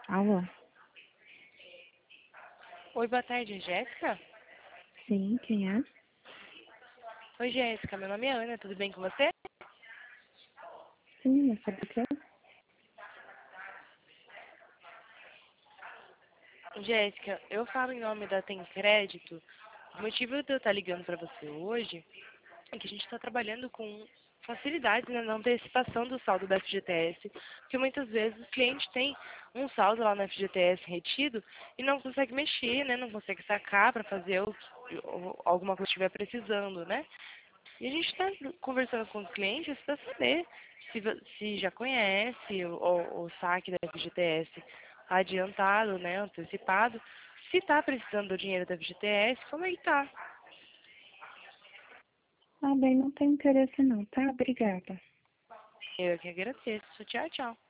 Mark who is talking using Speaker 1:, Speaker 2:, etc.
Speaker 1: Alô?
Speaker 2: Oi, boa tarde, Jéssica?
Speaker 1: Sim, quem é?
Speaker 2: Oi, Jéssica, meu nome é Ana, tudo bem com você?
Speaker 1: Sim, mas sabe o que é?
Speaker 2: Jéssica, eu falo em nome da Tem Crédito. O motivo de eu estar ligando para você hoje é que a gente está trabalhando com facilidades, né, na antecipação do saldo da FGTS, porque muitas vezes o cliente tem um saldo lá no FGTS retido e não consegue mexer, né, não consegue sacar para fazer alguma coisa que estiver precisando, né? E a gente está conversando com os clientes para saber se já conhece o saque da FGTS adiantado, né, antecipado, se está precisando do dinheiro da FGTS, como é que tá?
Speaker 1: Ah, bem, não tem interesse não, tá? Obrigada.
Speaker 2: Eu que agradeço. Tchau, tchau.